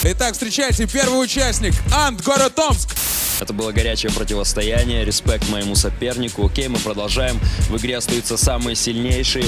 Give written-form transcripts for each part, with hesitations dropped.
Итак, встречайте, первый участник, Ант, город Омск. Это было горячее противостояние, респект моему сопернику. Окей, мы продолжаем. В игре остаются самые сильнейшие.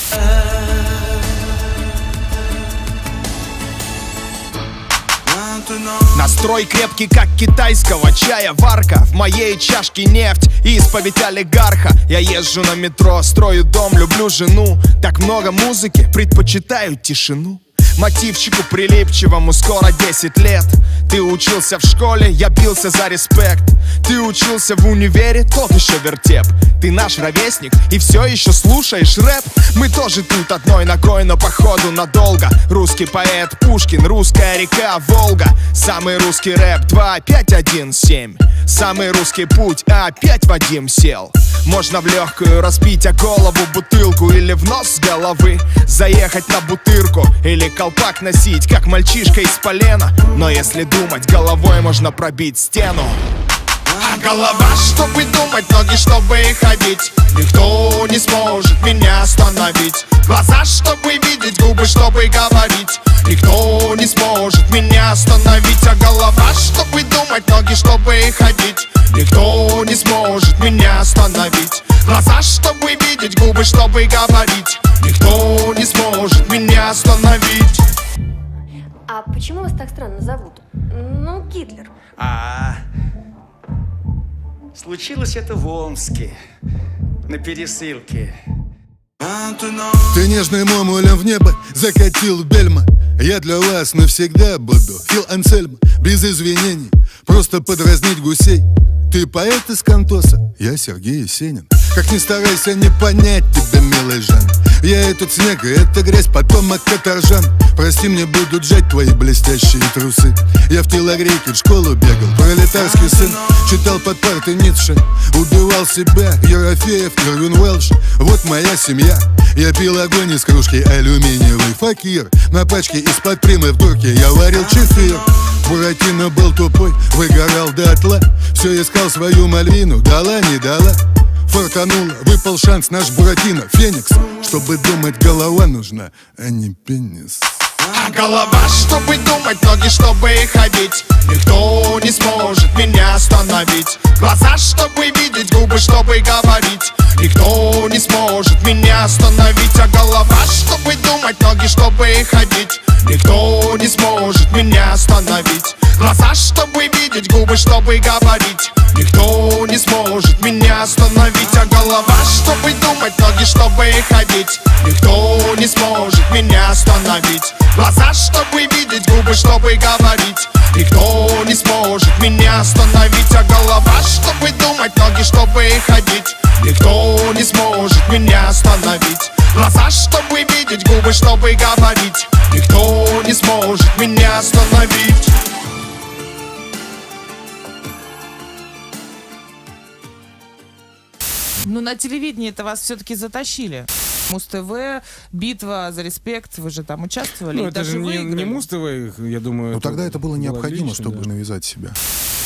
Настрой крепкий, как китайского чая варка. В моей чашке нефть и исповедь олигарха. Я езжу на метро, строю дом, люблю жену. Так много музыки, предпочитаю тишину. Мотивчику прилипчивому скоро 10 лет. Ты учился в школе, я бился за респект. Ты учился в универе, тот еще вертеп. Ты наш ровесник и все еще слушаешь рэп. Мы тоже тут одной ногой, но походу надолго. Русский поэт Пушкин, русская река Волга. Самый русский рэп 2517. Самый русский путь, опять Вадим сел. Можно в легкую разбить о голову бутылку или в нос с головы заехать на бутырку или колпак носить, как мальчишка из полена. Но если думать, головой можно пробить стену. А голова, чтобы думать, ноги, чтобы ходить. Никто не сможет меня остановить. Глаза, чтобы видеть, губы, чтобы говорить. Никто не сможет меня остановить. А голова, чтобы думать, ноги, чтобы ходить. Никто не сможет меня остановить. Глаза, чтобы видеть, губы, чтобы говорить. Никто не сможет меня остановить. А почему вас так странно зовут? Ну, Гитлер. Случилось это в Омске, на пересылке. Ты нежным мамулем в небо закатил бельма. Я для вас навсегда буду Фил Ансельм, без извинений, просто подразнить гусей. Ты поэт из Кантоса, я Сергей Есенин. Как ни старайся не понять тебя, милый Жан. Я этот снег, и эта грязь, потомок каторжан. Прости, мне будут жать твои блестящие трусы. Я в телогрейке в школу бегал, пролетарский сын. Читал под партой Ницше, убивал себя. Ерофеев, Ирвин Уэлш, вот моя семья. Я пил огонь из кружки, алюминиевый факир. На пачке из-под примы в дурке я варил чефир. Буратино был тупой, выгорал дотла. Все искал свою Мальвину, дала, не дала. Фортануло, выпал шанс, наш Буратино, Феникс. Чтобы думать, голова нужна, а не пенис. А голова, чтобы думать, ноги, чтобы ходить. Никто не сможет меня остановить. Глаза, чтобы видеть, губы, чтобы говорить. Никто не сможет меня остановить. А голова, чтобы думать, ноги, чтобы ходить. Никто не сможет меня остановить. Глаза, чтобы видеть, губы, чтобы говорить. Никто не сможет меня остановить. А голова, чтобы думать, ноги, чтобы ходить. Никто не сможет меня остановить. Глаза, чтобы видеть, губы, чтобы говорить. Никто не сможет меня остановить. А голова, чтобы думать, ноги, чтобы ходить. Никто не сможет меня остановить. Глаза, чтобы видеть, губы, чтобы говорить. Никто не сможет меня остановить. Ну, на телевидении-то вас все-таки затащили. Муз-ТВ, битва за респект, вы же там участвовали. Ну, это же не Муз-ТВ, я думаю. Но тогда это было необходимо, отлично, чтобы да. навязать себя.